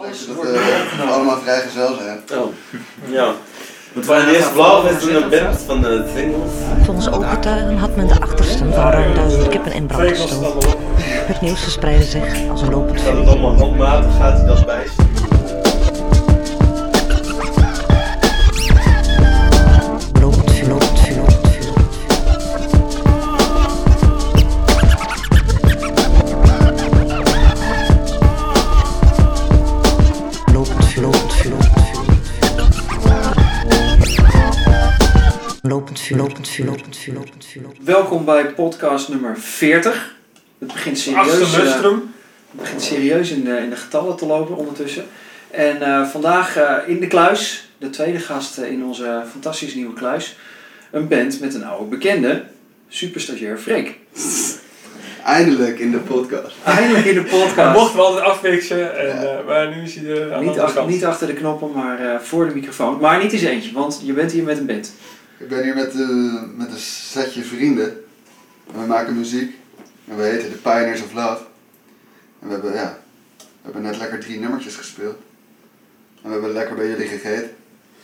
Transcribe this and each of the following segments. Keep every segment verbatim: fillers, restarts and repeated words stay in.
Als dat we allemaal vrijgezel zijn. Oh, ja. Want wij in eerste blauw is toen een band van de singles. Volgens ooggetuigen had men de achtersten van ruim duizend kippen in brand gestoken. Het nieuws verspreidde zich als een lopend Gaat vuur. het allemaal handmatig, gaat hij dat bijsturen. Lopend vuur, lopend vuur, lopend vuur. Lopend vuur, lopend vuur, lopend vuur. Lopend vuur, lopend vuur, lopend vuur, lopend vuur. Welkom bij podcast nummer veertig. Het begint serieus, uh, het begint serieus in de, in de getallen te lopen ondertussen. En uh, vandaag uh, in de kluis, de tweede gast uh, in onze fantastische nieuwe kluis. Een band met een oude bekende, superstagiair Freek. Eindelijk in de podcast. Eindelijk in de podcast. Hij mocht wel altijd afwiksen, en, ja. uh, maar nu is hij er aan de Niet, andere achter, kant. niet achter de knoppen, maar uh, voor de microfoon. Maar niet eens eentje, want je bent hier met een band. Ik ben hier met, uh, met een setje vrienden. En we maken muziek. En we heten The Pioneers of Love. En we hebben, ja, we hebben net lekker drie nummertjes gespeeld. En we hebben lekker bij jullie gegeten.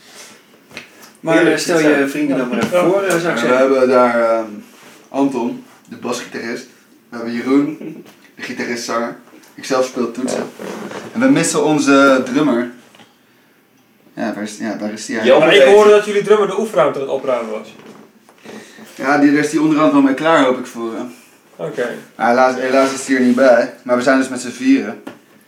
Maar uh, stel je vrienden dan maar even voor, uh, zou ik En we zeggen. hebben daar um, Anton, de basgitarist. We hebben Jeroen, de gitarist-zanger. Ik zelf speel toetsen. En we missen onze drummer. Ja, waar is, ja, waar is die Jo. eigenlijk? Maar ik hoorde dat jullie drummer de oefenruimte aan het opruimen was. Ja, die, daar is die onderhand wel mee klaar, hoop ik voor hem. Oké. Okay. Maar helaas, helaas is hij er niet bij. Maar we zijn dus met z'n vieren.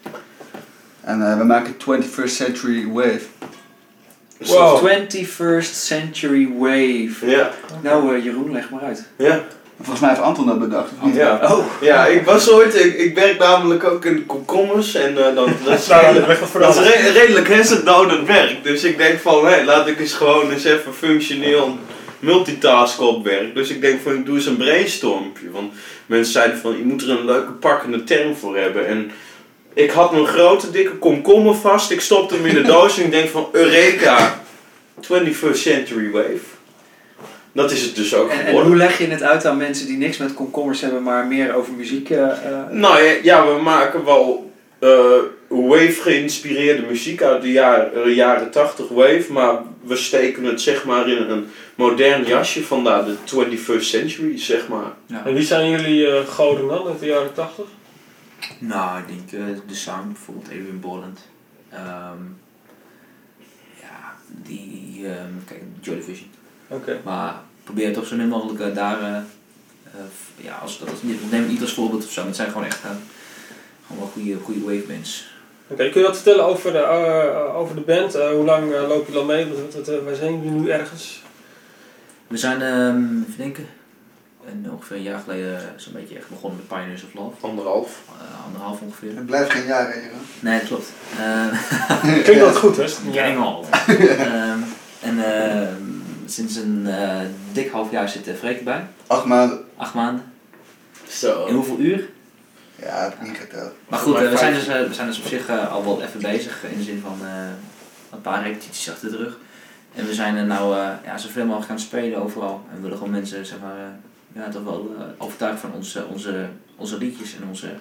En uh, we maken twenty-first Century Wave. Wow. twenty-first Century Wave. Ja. Nou uh, Jeroen, leg maar uit. Ja. Volgens mij heeft Anton dat bedacht, of niet? Ja. Oh. Ja, ik was ooit, ik, ik werk namelijk ook in komkommers en uh, dan, dat is, Nou, redelijk, weg wat voor dat is alles. re- redelijk hersendoudend werk. Dus ik denk van, hé, laat ik eens gewoon eens even functioneel multitasken op werk. Dus ik denk van, ik doe eens een brainstormpje. Want mensen zeiden van, je moet er een leuke pakkende term voor hebben. En ik had mijn grote dikke komkommer vast, ik stopte hem in de doos en ik denk van, Eureka, twenty-first Century Wave. Dat is het dus ook En, en geworden. hoe leg je het uit aan mensen die niks met komkommers hebben, maar meer over muziek? Uh, uh, Nou ja, ja, we maken wel uh, wave geïnspireerde muziek uit de jaren, jaren tachtig wave, maar we steken het zeg maar in een modern jasje, vandaar de twenty-first century zeg maar. Ja. En wie zijn jullie uh, goden dan uit de jaren tachtig? Nou, ik denk uh, de Sound, bijvoorbeeld Adrian Borland. Um, ja, die, um, kijk, Joy Division. Oké. Okay. Maar probeer het op zo min mogelijk uh, daar, uh, uh, ja, als, als, neem het niet als voorbeeld of zo, maar het zijn gewoon echt uh, gewoon wel goede, goede wave bands. Oké, okay, kun je wat vertellen over de, uh, over de band? Uh, hoe lang uh, loop je al mee? Wat, wat, uh, waar zijn jullie nu ergens? We zijn, um, even denken, en ongeveer een jaar geleden zo'n beetje echt begonnen met Pioneers of Love. Anderhalf. Uh, anderhalf ongeveer. Het blijft geen jaar, hè, Jeroen? Nee, dat klopt. Uh, Klinkt dat goed, hè? Ja, eenmaal. um, en uh, sinds een uh, dik half jaar zit uh, Freek erbij. Acht maanden. Acht maanden. Zo. In hoeveel uur? Ja, heb ik niet geteld. Maar goed, uh, we, zijn dus, uh, we zijn dus op zich uh, al wel even bezig. In de zin van uh, een paar repetities achter de rug. En we zijn er nou uh, ja, zoveel mogelijk gaan spelen overal. En we willen gewoon mensen zeg maar, uh, ja, toch wel uh, overtuigen van onze, onze, onze liedjes en onze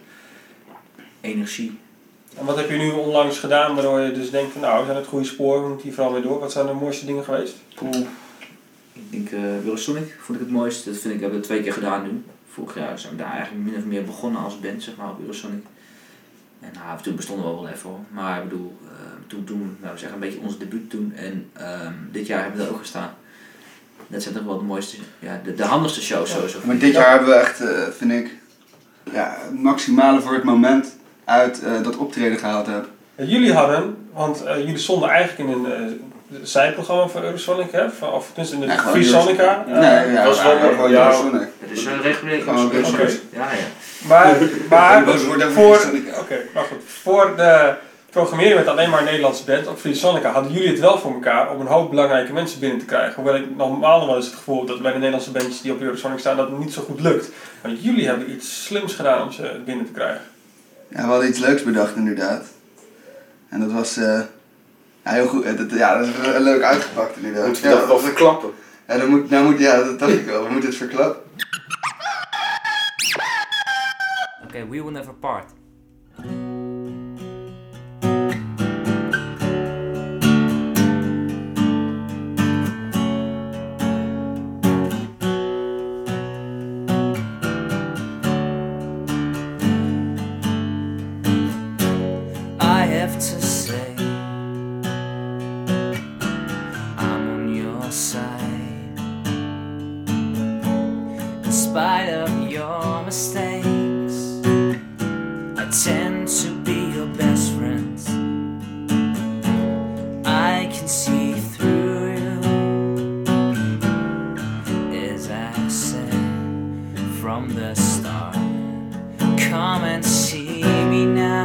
energie. En wat heb je nu onlangs gedaan waardoor je dus denkt van nou, we zijn het goede spoor, we moeten hier vooral mee door. Wat zijn de mooiste dingen geweest? Oeh. Ik denk uh, Eurosonic vond ik het mooiste. Dat vind ik, hebben we twee keer gedaan nu. Vorig jaar zijn we daar eigenlijk min of meer begonnen als band, zeg maar, op Eurosonic. En nou, toen bestonden we wel wel even hoor. Maar ik bedoel, uh, toen doen we nou, zeg, een beetje ons debuut toen. En um, dit jaar hebben we er ook gestaan. Dat zijn toch wel de mooiste, ja, de, de handigste shows sowieso. Maar dit jaar hebben we echt, uh, vind ik, ja, het maximale voor het moment uit uh, dat optreden gehaald hebben. Ja, jullie hadden, want uh, jullie stonden eigenlijk in een uh, zijprogramma van Eurosonic, hè? Van, of tenminste in de Nee, Free Sonica. Nee, nee, ja, was wel ja, gewoon ja, Eurosonic. Het is een regulier Gewoon Eurosonic. Eurosonic. Oké. Ja, ja. Maar, maar Boos worden over voor, Free Sonica. okay, maar goed, voor de programmering met alleen maar een Nederlandse band op Free Sonica hadden jullie het wel voor elkaar om een hoop belangrijke mensen binnen te krijgen. Hoewel ik normaal nog wel eens het gevoel dat bij de Nederlandse bandjes die op Eurosonic staan dat het niet zo goed lukt. Maar jullie hebben iets slims gedaan om ze binnen te krijgen. Ja, we hadden iets leuks bedacht inderdaad. En dat was, uh, ja, heel goed. Het, ja, dat is uh, leuk uitgepakt inderdaad. Moeten we ja, dat wel verklappen? Ja, dat moet, nou moet, ja, dat dacht ik wel. We moeten het verklappen. Oké, okay, We Will Never Part. have to say I'm on your side. In spite of your mistakes, I tend to be your best friend. I can see through you, as I said from the start. Come and see me now.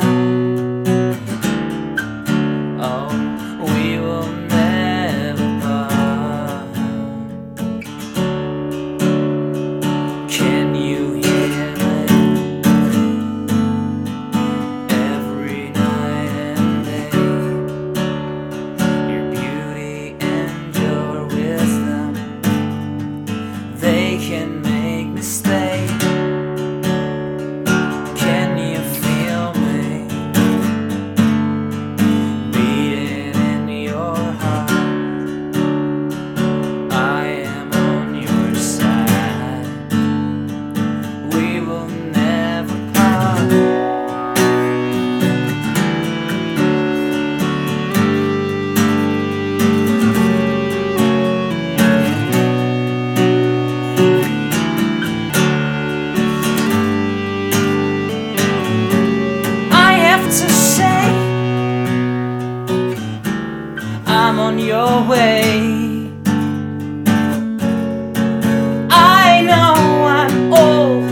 Oh, we will never part. Can you hear me? Every night and day, your beauty and your wisdom, they can make me stay. Can you feel me beating in your heart? I am on your side. We will never part. I have to say I'm on your way. I know I'm old,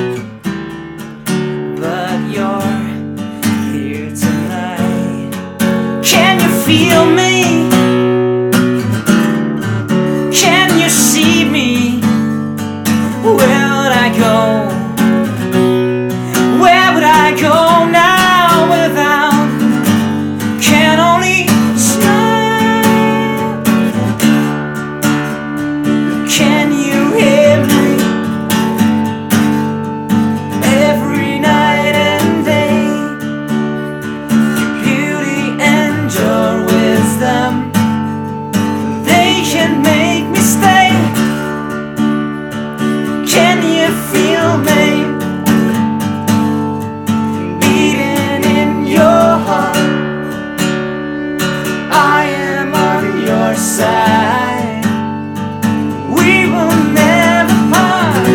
but you're here tonight. Can you feel me? Can you see me? Where would I go? Where would I go now without? Can only smile. Can you hear me? Every night and day, your beauty and your wisdom, they can make me stay. Can you feel me beating in your heart? I am on your side. We will never part.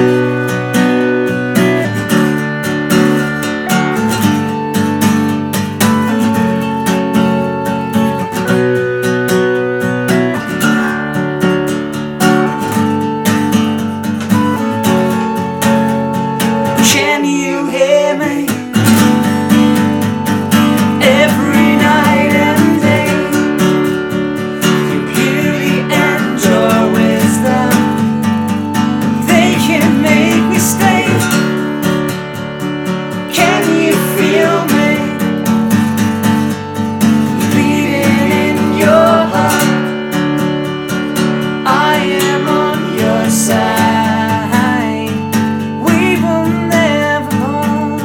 Can you hear me? Every night and day, your beauty and your wisdom, they can make me stay. Can you feel me beating in your heart? I am on your side. We will never part.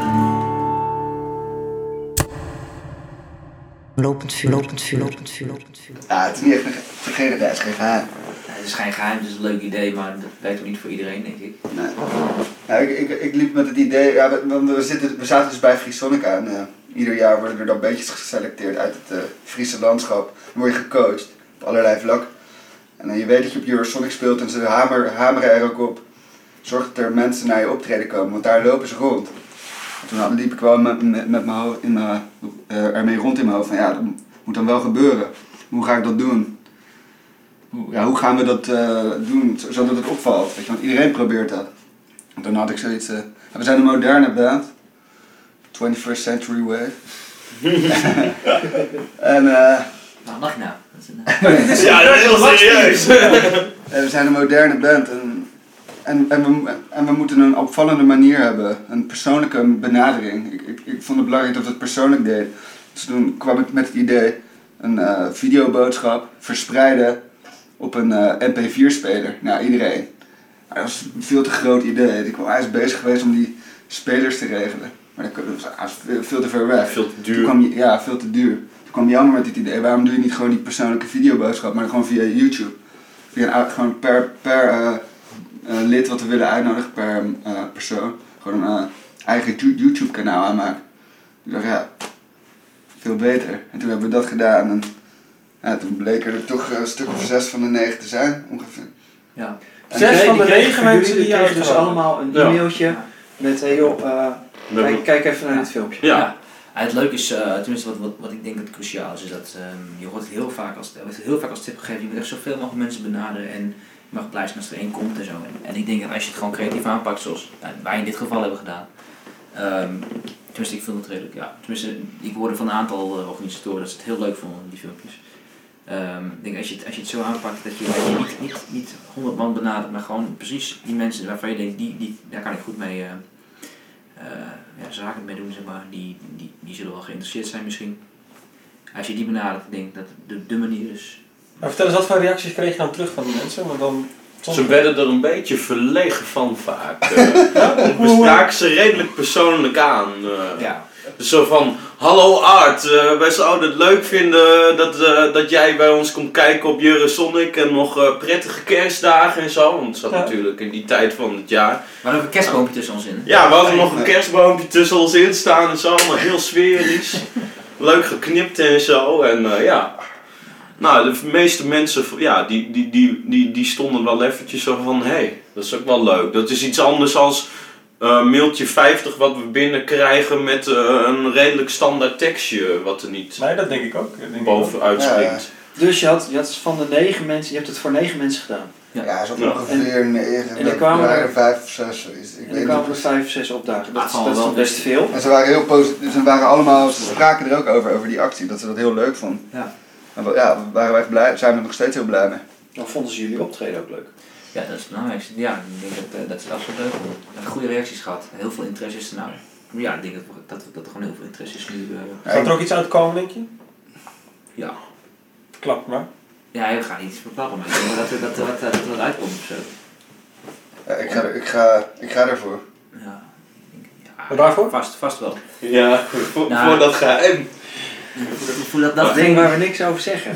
Lopend vuur, lopend vuur, lopend vuur, lopend vuur. Ja, het is niet echt een ge- geen het is geen geheim. Het is geen geheim, het is een leuk idee, maar dat werkt ook niet voor iedereen, denk ik. Nee. Nou, ik, ik, ik liep met het idee, ja, we, we, zitten, we zaten dus bij Friesonica en uh, ieder jaar worden er dan beetjes geselecteerd uit het uh, Friese landschap. Dan word je gecoacht op allerlei vlakken. En uh, je weet dat je op Eurosonic speelt en ze hamer, hameren er ook op. Zorg dat er mensen naar je optreden komen, want daar lopen ze rond. En toen had- liep ik wel met, met, met mijn hoofd in mijn, uh, ermee rond in mijn hoofd van ja, dat moet dan wel gebeuren. Hoe ga ik dat doen? Hoe, ja, hoe gaan we dat uh, doen zodat het opvalt? Weet je, want iedereen probeert dat. En toen had ik zoiets, uh, we zijn een moderne band, twenty-first century wave. en uh, Nou, mag je nou? Dat is een, Ja, dat is heel serieus. we zijn een moderne band en, en, en, we, en we moeten een opvallende manier hebben, een persoonlijke benadering. Ik, ik, ik vond het belangrijk dat we het persoonlijk deden. Dus toen kwam ik met het idee, een uh, videoboodschap verspreiden op een uh, M P vier speler naar iedereen. Maar dat was een veel te groot idee. Ik was eens bezig geweest om die spelers te regelen. Maar dat was, dat was veel, veel te ver weg. Veel te Toen duur. kwam, je- ja, veel te duur. Toen kwam Jammer met dit idee, waarom doe je niet gewoon die persoonlijke videoboodschap, maar gewoon via YouTube. Via een, gewoon per, per uh, uh, lid wat we willen uitnodigen, per uh, persoon. Gewoon een uh, eigen YouTube kanaal aanmaken. Ik dacht ja, veel beter. En toen hebben we dat gedaan en ja, toen bleken er toch een stuk of zes van de negen te zijn, ongeveer. Ja. Zes van de negen mensen die kregen dus uitgenodigd. allemaal een Ja. e-mailtje met, hey joh, uh, We kijk, hebben- kijk even naar dit filmpje. Ja. Ja. Ja, het leuke is, uh, tenminste wat, wat, wat ik denk dat cruciaal is, is dat um, je hoort heel vaak als, er wordt heel vaak als tip gegeven, je moet echt zoveel mogelijk mensen benaderen en je mag blij zijn als er één komt en zo. En, en ik denk dat als je het gewoon creatief aanpakt, zoals nou, wij in dit geval hebben gedaan, um, tenminste ik vind het redelijk, ja, tenminste ik hoorde van een aantal uh, organisatoren dat ze het heel leuk vonden, die filmpjes. Um, ik denk als je, het, als je het zo aanpakt dat je, dat je niet, niet, niet honderd man benadert, maar gewoon precies die mensen waarvan je denkt, die, die, daar kan ik goed mee uh, uh, ja, zaken mee doen, zeg maar, die, die, die zullen wel geïnteresseerd zijn misschien. Als je die benadert, denk ik dat het de, de manier is. Maar vertel eens, wat voor reacties kreeg je dan terug van die mensen? Want dan, soms... Ze werden er een beetje verlegen van vaak. Uh, we spraken ze redelijk persoonlijk aan. Uh, Ja. Dus zo van, hallo Art, uh, wij zouden het leuk vinden dat, uh, dat jij bij ons komt kijken op Eurosonic en nog uh, prettige kerstdagen en zo. Want het zat Ja. natuurlijk in die tijd van het jaar. Maar ook een kerstboompje tussen ons in. Ja, we hadden nog een kerstboompje tussen ons in staan en zo, allemaal heel sferisch. Leuk geknipt en zo en uh, ja. Nou, de meeste mensen, ja, die, die, die, die, die stonden wel eventjes zo van, hé, hey, dat is ook wel leuk. Dat is iets anders als uh, mailtje vijftig wat we binnenkrijgen met uh, een redelijk standaard tekstje, wat er niet Nee, dat denk ik ook. Dat denk ik ook. bovenuit springt. Dus je had, je had van de negen mensen, je hebt het voor negen mensen gedaan. Ja. Ja, zo Ja. ongeveer negen, en er kwamen er er- vijf of zes. Ik En weet er kwamen er niet. vijf of zes opdagen. Dat, Ah, is- van dat is wel toch best veel. En ze waren heel positief, ze waren allemaal, ze spraken er ook over, over die actie, dat ze dat heel leuk vonden. Ja. En we- ja, we waren echt blij, zijn er nog steeds heel blij mee. Dan vonden ze jullie optreden ook leuk. Ja, dat is het belangrijkste. Ja, ik denk dat, uh, dat is absoluut leuk. We hebben goede reacties gehad. Heel veel interesse is er nou. Ja, ik denk dat, we- dat, dat er gewoon heel veel interesse is nu. Uh, Ja, Gaat er ook iets uitkomen, denk je? ja. Klap maar. Ja, we gaan niet verklappen, maar ik denk wel dat er dat, er wat, dat er wat uitkomt of zo. ja, ik, ga, er- ik, ga, ik ga ervoor. Ja, ik denk, ja, Maar waarvoor? Vast, vast wel. Ja, voor, Nou. voor dat geheim. Hoe dat, Dat dat ding ding waar we niks over zeggen.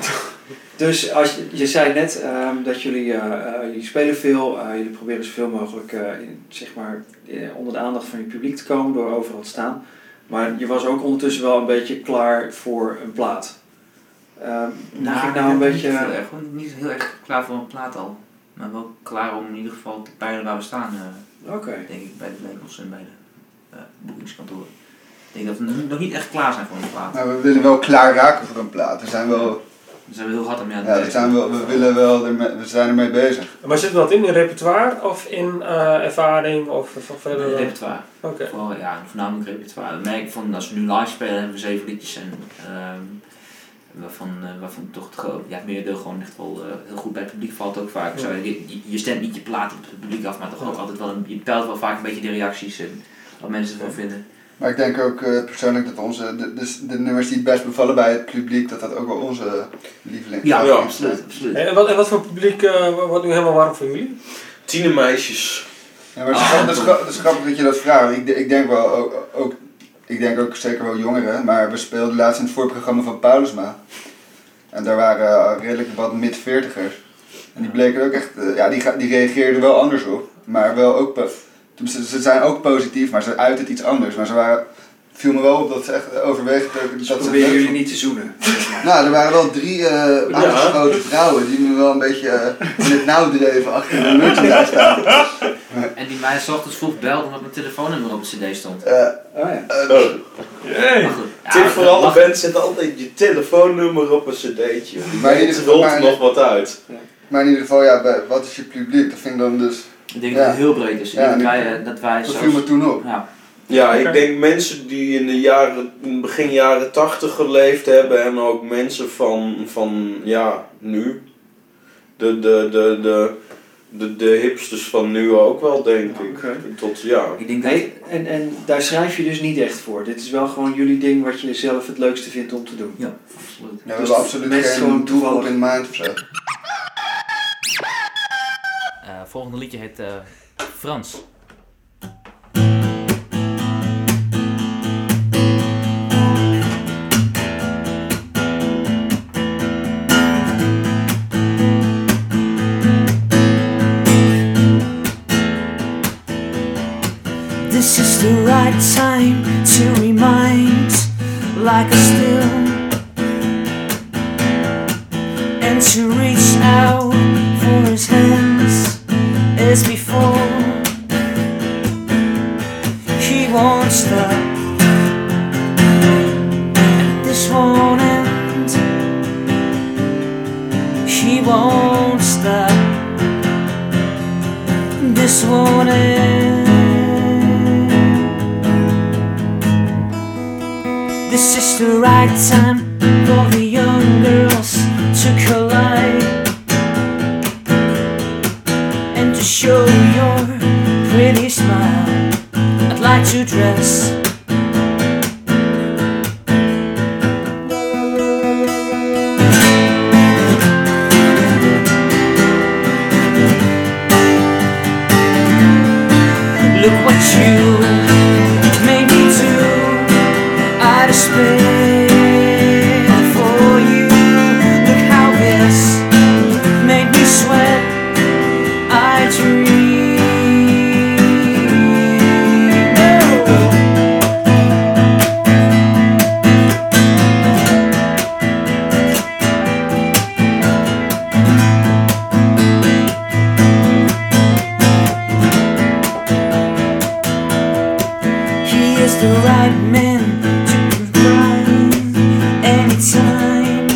Dus als je, je zei net um, dat jullie, uh, uh, jullie spelen veel, uh, jullie proberen zoveel mogelijk uh, in, zeg maar, uh, onder de aandacht van je publiek te komen door overal te staan. Maar je was ook ondertussen wel een beetje klaar voor een plaat. Um, mag ik nou een niet beetje... heel erg, gewoon niet heel erg klaar voor een plaat al. Maar wel klaar om in ieder geval te peilen waar we staan, uh, Oké. denk ik, bij de labels en bij de uh, boekingskantoren. Ik denk dat we nog niet echt klaar zijn voor een plaat. Maar we willen wel klaar raken voor een plaat. We zijn wel, Daar zijn we heel hard aan mee aan het ja, we, werken. zijn wel, we willen wel, ermee, we zijn ermee bezig. Maar zit dat in een repertoire of in uh, ervaring of, of verder? Uh, repertoire. Oké. Vooral, ja, voornamelijk repertoire. We merken van als we nu live spelen hebben we zeven liedjes en um, waarvan, uh, waarvan toch het gro- ja, het merendeel gewoon echt wel uh, heel goed bij het publiek valt ook vaak. Ja. Zo, je, je- je stemt niet je plaat op het publiek af, maar toch ook altijd wel een, je peilt wel vaak een beetje de reacties en wat mensen ervan vinden. Maar ik denk ook uh, persoonlijk dat onze, de, de, de nummers die het best bevallen bij het publiek, dat dat ook wel onze lieveling Ja, Ja. absoluut. absoluut. En wat, en wat voor publiek uh, wordt nu helemaal warm voor jullie? Tienermeisjes. Ja, maar het is, gra- het is gra- het is grappig dat je dat vraagt. Ik, de- ik denk wel ook, ook, ik denk ook zeker wel jongeren, maar we speelden laatst in het voorprogramma van Paulusma. En daar waren uh, redelijk wat mid-veertigers. En die bleken ook echt, uh, ja, die, ga- die reageerden wel anders op. Maar wel ook, po- tenminste, ze zijn ook positief, maar ze uiten het iets anders. Maar ze waren, viel me wel op dat ze echt overwegend ook dat ze het Proberen leuk jullie vonden. niet te zoenen. Nou, er waren wel drie uh, aangeschoten vrouwen die me wel een beetje uh, in het nauw dreven achter de merchandise staan. En die mij 's ochtends vroeg belde omdat mijn telefoonnummer op de cd stond. Uh, Oh ja. uh, Oh. Hey. Maar goed, ja, Tip voor dat alle mag- bands, zet altijd je telefoonnummer op een cd'tje. Maar in ieder Het geval- rolt maar- nog wat uit. maar in ieder geval, ja, bij, wat is je publiek? Dat vind ik dan dus, Ik denk Ja. dat het heel breed is. Ik Ja, denk dat en wij, eh, dat wij dat zelfs- viel me toen op. Ja, Ja, Oké. ik denk mensen die in de jaren, begin jaren tachtig geleefd hebben en ook mensen van, van ja, nu. De, de, de, de, de, de hipsters van nu ook wel, denk ik. Oké. Tot, ja. ik denk dat... Nee, en, en daar schrijf je dus niet echt voor. Dit is wel gewoon jullie ding wat je zelf het leukste vindt om te doen. Ja, absoluut. Ja, we Dus hebben absoluut mensen geen gewoon doelgroep toevallig- in mind of zo. Uh, volgende liedje heet uh, Frans. This is the right time to remind, like a still time for the young girls to collide and to show your pretty smile. I'd like to dress look what you made me do. I'd spare for you. Look how this made me sweat. I dream. He is the right man to provide anytime.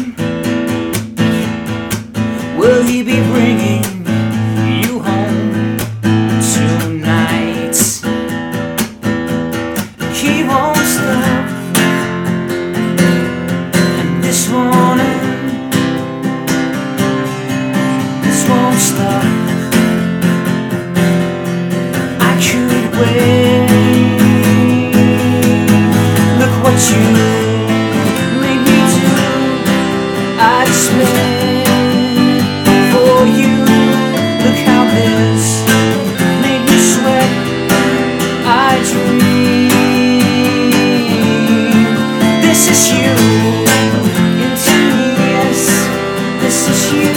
Will he be bringing you home tonight? He won't stop, and this morning, this won't stop. I could wait. Look what you made me do. I'd spend for you. Look how this made me sweat. I dream. This is you in ten years. This is you.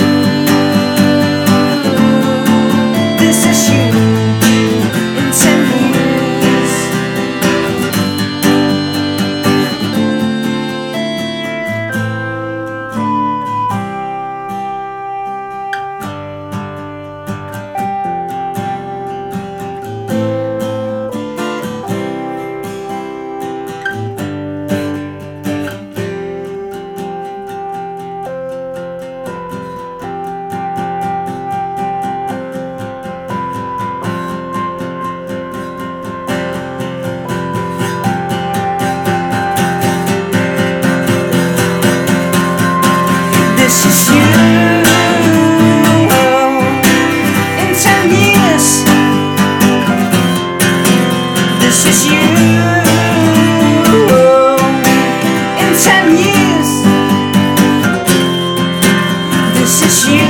This is you in ten years. This is you in ten years. This is you in ten years. This is you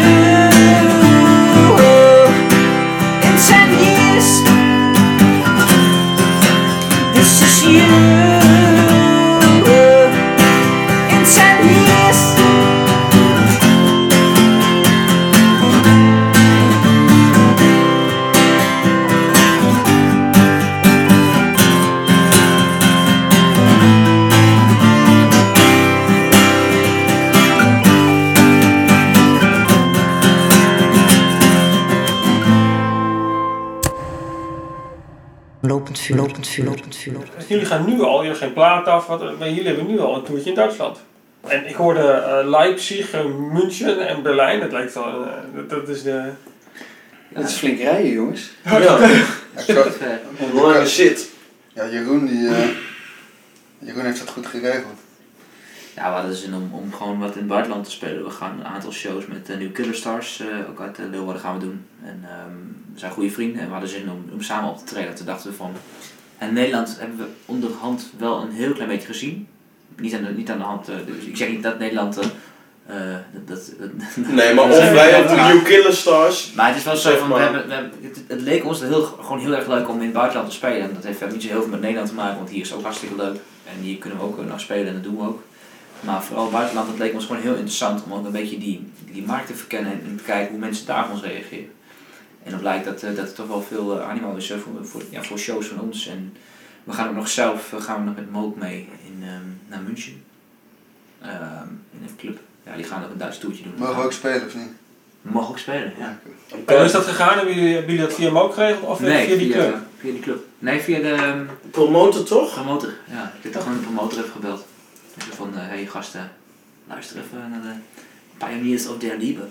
in ten years. This is you in ten years. Lopend vuur, lopend vuur, lopend vuur. Jullie gaan nu al, jullie geen plaat af, wat, maar jullie hebben nu al een toertje in Duitsland. En ik hoorde uh, Leipzig, uh, München en Berlijn. Dat lijkt wel, uh, dat, dat is de... Dat is flink rijden, jongens. Ja, Ja, ik zag- een lange shit. ja, Jeroen, die, uh, Jeroen heeft dat goed geregeld. Ja, we hadden zin om, om gewoon wat in het buitenland te spelen. We gaan een aantal shows met uh, New Killer Stars, uh, ook uit uh, Leeuwarden gaan we doen. En um, we zijn goede vrienden en we hadden zin om, om samen op te treden. Toen dachten we van, in Nederland hebben we onderhand wel een heel klein beetje gezien. Niet aan de, niet aan de hand, uh, dus ik zeg niet dat Nederland... Uh, uh, dat, dat, dat, Nee, maar of wij op de New Killer Stars. Maar het is wel zo Zeg van, maar. we hebben, we hebben, het, het leek ons heel, gewoon heel erg leuk om in het buitenland te spelen. En dat heeft verder niet zo heel veel met Nederland te maken, want hier is het ook hartstikke leuk. En hier kunnen we ook nog spelen en dat doen we ook. Maar vooral buitenland, dat leek ons gewoon heel interessant om ook een beetje die, die markt te verkennen en te kijken hoe mensen daar op ons reageren. En dan blijkt dat, dat er toch wel veel uh, animo is uh, voor, voor, ja, voor shows van ons. En we gaan ook nog zelf, uh, gaan we nog met Moog mee in, um, naar München. Um, in een club. Ja, die gaan ook een Duits toertje doen. Mogen we ook spelen of niet? We mogen ook spelen, ja. En hoe is dat gegaan? Hebben jullie, hebben jullie dat via Moog geregeld of Nee, via die via, club? via die club. Nee, via de um, Promotor toch? promotor. Ja, ik heb toch gewoon de promotor even gebeld. Ik zei van, hé uh, hey, gasten, luister even naar de Pioneers of der Liebe.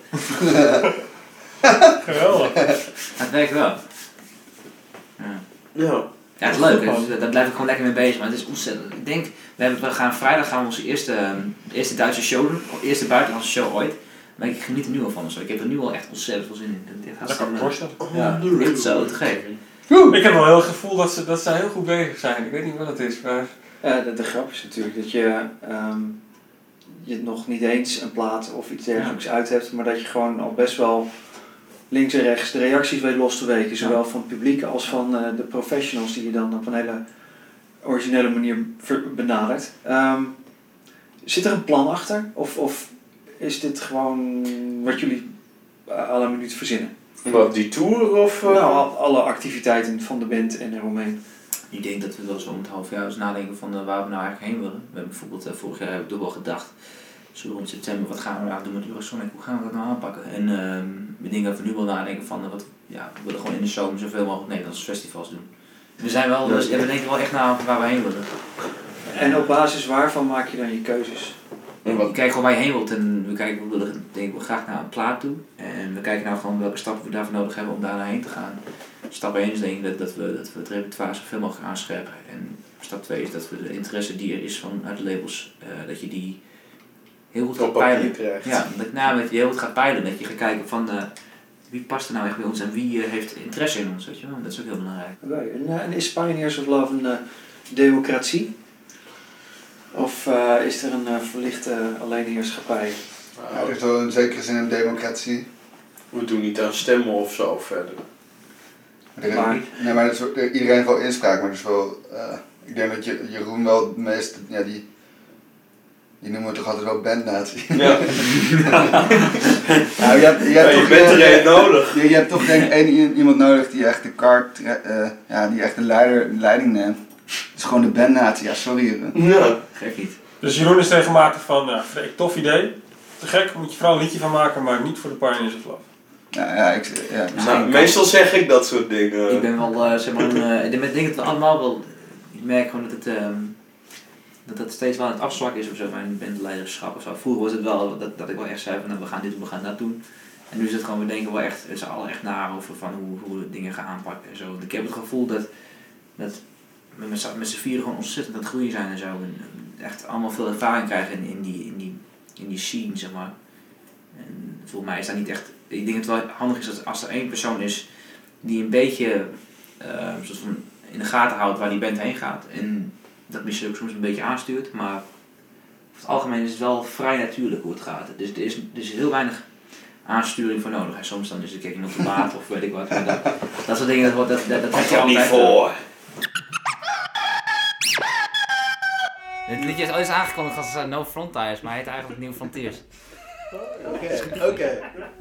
Geweldig. Het werkt wel. Ja. Ja. Ja, het is leuk. Dus, daar blijf ik gewoon lekker mee bezig. Maar het is ontzettend. Ik denk, we, hebben, we gaan vrijdag gaan we onze eerste, um, eerste Duitse show doen. Eerste buitenlandse show ooit. Maar ik geniet er nu al van. Dus ik heb er nu al echt ontzettend veel zin in. Dit gaat Dat kan ik me voorstellen. Ja, dit is zo te gek. Ik heb wel heel het gevoel dat ze, dat ze heel goed bezig zijn. Ik weet niet wat het is, maar... Uh, de, de grap is natuurlijk dat je, um, je nog niet eens een plaat of iets dergelijks ja. uit hebt, maar dat je gewoon al best wel links en rechts de reacties weet los te weken, zowel van het publiek als van uh, de professionals die je dan op een hele originele manier benadert. Um, zit er een plan achter? Of, of is dit gewoon wat jullie uh, alle minuut verzinnen? Wat, die tour of... Uh... Nou, alle activiteiten van de band en eromheen. Ik denk dat we wel eens om het half jaar eens nadenken van uh, waar we nou eigenlijk heen willen. We hebben bijvoorbeeld uh, vorig jaar heb ik toch wel gedacht, zo rond september, wat gaan we nou doen met Eurosonic, hoe gaan we dat nou aanpakken? En uh, we denken dat we nu wel nadenken van, uh, wat, ja, we willen gewoon in de zomer zoveel mogelijk Nederlandse festivals doen. We zijn wel, dus, ja, we denken wel echt naar waar we heen willen. En op basis waarvan maak je dan je keuzes? En we kijken gewoon waar je heen wilt en we kijken, we willen denken we graag naar een plaat toe. En we kijken nou gewoon welke stappen we daarvoor nodig hebben om daar naar heen te gaan. Stap één is denk ik dat, dat, we, dat we het repertoire zoveel mogelijk aanscherpen. En stap twee is dat we de interesse die er is vanuit de labels, uh, dat je die heel goed gaat peilen. Ja, dat nou, dat je heel goed gaat peilen. Dat je gaat kijken van uh, wie past er nou echt bij ons en wie uh, heeft interesse in ons. Weet je wel? Dat is ook heel belangrijk. Oké, okay. en, uh, en is Pioneers of Love een uh, democratie? Of uh, is er een uh, verlichte alleenheerschappij? Ja, er is wel in zekere zin een democratie. We doen niet aan stemmen of zo verder. Er, maar, nee, maar dat is, er, iedereen heeft wel inspraak, maar dus wel, uh, ik denk dat je, Jeroen wel het meest, ja, die, die noemen we toch altijd wel bandnatie. Ja. nou, je, hebt, je, hebt ja, je toch, bent er je, één nodig. Je, je hebt toch denk ik één iemand nodig die echt de kaart, uh, ja, die echt de, leider, de leiding neemt. Het is gewoon de bandnatie, ja sorry Jeroen. Ja, gek niet. Dus Jeroen is regelmatig van, ja, Freek, tof idee, te gek, moet je vooral een liedje van maken, maar niet voor de Pioneers of Love. Ja, ja, ik, ja. Nou, meestal zeg ik dat soort dingen. Ik ben wel, uh, zeg maar, een, uh, ik denk dat we allemaal wel, ik merk gewoon dat het, um, dat het steeds wel aan het afzwakken is of zo, mijn bandleiderschap of zo. Vroeger was het wel dat, dat ik wel echt zei van, nou, we gaan dit doen, we gaan dat doen. En nu is het gewoon, we denken wel echt, z'n allen echt na over van hoe, hoe we dingen gaan aanpakken en zo. Ik heb het gevoel dat, dat we met, met z'n vieren gewoon ontzettend aan het groeien zijn en zo. En echt allemaal veel ervaring krijgen in, in, die, in, die, in die scene, zeg maar. En volgens mij is dat niet echt... Ik denk dat het wel handig is dat als er één persoon is die een beetje uh, soort van in de gaten houdt waar die band heen gaat. En dat misschien ook soms een beetje aanstuurt, maar over het algemeen is het wel vrij natuurlijk hoe het gaat. Dus er is, er is heel weinig aansturing voor nodig. En soms dan is het kijk op de maat of weet ik wat. Maar dat, dat soort dingen, dat, dat, dat, dat heb je altijd. Niet voor. Dit liedje is ooit aangekondigd als uh, No Frontiers, maar hij heet eigenlijk Nieuw Frontiers. Oké, oké.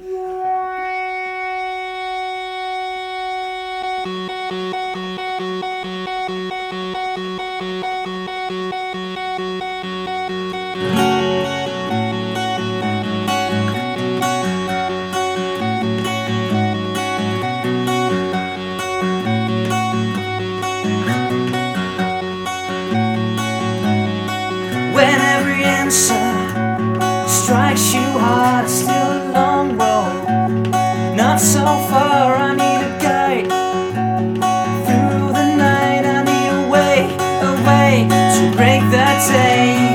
When every answer strikes you hard, it's still a long road. Not so far, I need a guide. Through the night, I need a way, a way to break that day.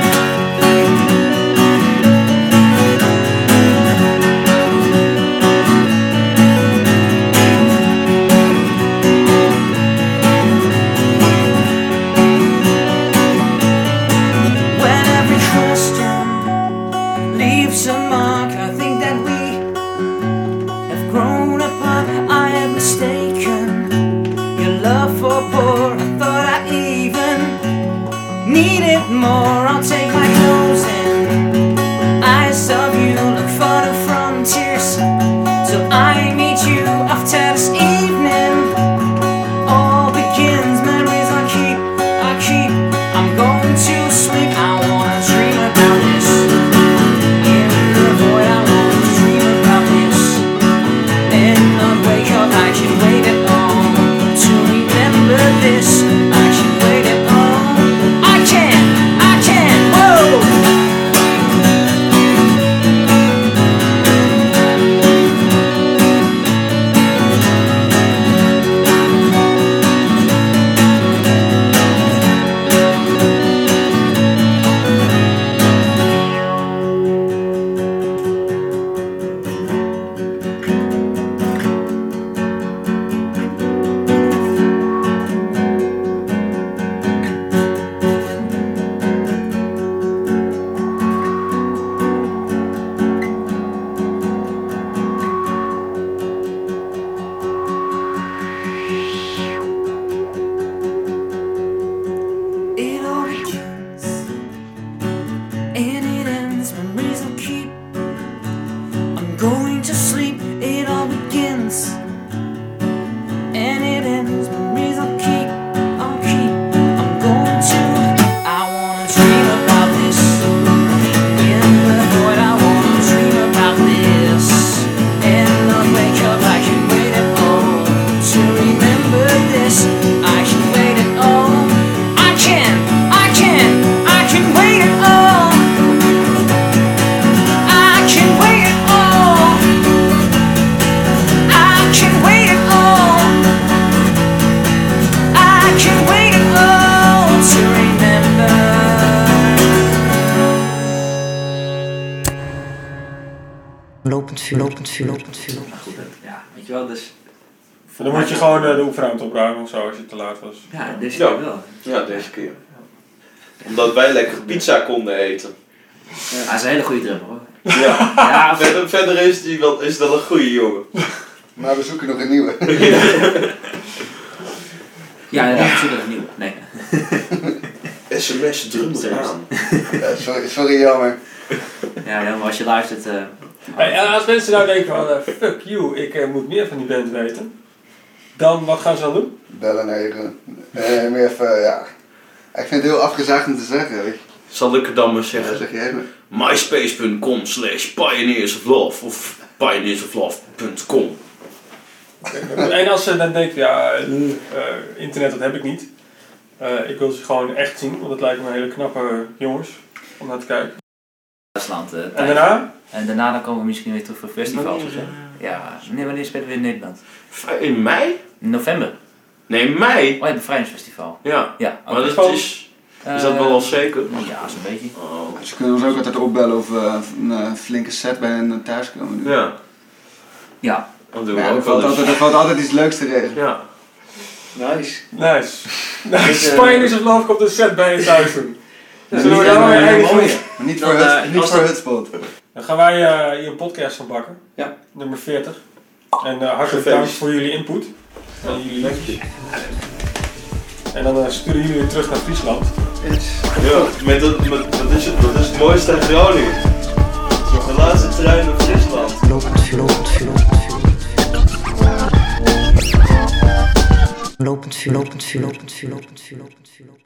More, I'll take my clothes in. Eyes of you look for the frontiers till I meet you after this evening. All begins, memories I keep, I keep. I'm going to sleep. I wanna dream about this. In the void, I wanna dream about this. In the wake up, I can wait it all to remember this. I can wait it all. I can. I can Lopend vuur, lopend vuur, lopend vuur. Maar goed, dat- ja, weet je wel, dus... Dan moet je gewoon uh, de oefenruimte opruimen of zo als je te laat was. Ja, deze Ja. keer wel. Ja, deze keer. Omdat wij lekker pizza konden eten. Ja, hij is een hele goede drummer hoor. Ja. Ja, Verder, verder is hij wel, is wel een goede jongen. Maar we zoeken nog een nieuwe. ja, ja, ik zoek er een nieuwe. Nee. sms drummer aan. Ja, sorry, sorry, jammer. Ja, ja, maar als je luistert... Uh, Hey, en als mensen nou denken van, uh, fuck you, ik uh, moet meer van die band weten. Dan, wat gaan ze dan doen? Bellen naar Jeroen. Eh, meer even, ja. Ik vind het heel afgezaagd om te zeggen, weet je. Zal ik het dan maar Ja, zeggen? zeg jij maar. myspace.com slash pioneers of love of pioneersoflove punt com. En als ze dan denken, ja, uh, uh, internet dat heb ik niet. Uh, ik wil ze gewoon echt zien, want dat lijken me hele knappe jongens om naar te kijken. Duitsland. Uh, En daarna? En daarna dan komen we misschien weer terug voor festivals of zo. Ja, nee, wanneer spelen we in Nederland? In mei? In november. Nee, mei. Oh ja, het bevrijdingsfestival. Ja, Ja, maar oké. dat is... Is dat wel al zeker? Ja, zo'n beetje. Oh. Ze kunnen ons ook altijd opbellen of we een uh, flinke set bij hen thuis komen doen. Ja, Ja. dat doen we Ja, er, ook valt wel altijd, eens. er valt altijd iets leuks te regelen. Ja. Nice. Nice. Dit, Nice. uh, Pioneers of Love komt een set bij je thuis doen. Ja, Zullen we niet- daar maar ja, weer ja, even mooi. doen? Maar niet Dan, voor, uh, het, niet als voor dat- Hutspot. Dan gaan wij uh, hier een podcast van bakken. Ja. Nummer veertig. En uh, hartelijk dank voor jullie input. En jullie liedjes. En dan uh, sturen jullie weer terug naar Friesland. Ja, met het, met, wat, is het, wat is het mooiste uit Groningen? De laatste trein naar Friesland. Lopend vuur, lopend vuur, lopend vuur. Lopend vuur, lopend vuur, lopend vuur, lopend vuur, lopend vuur.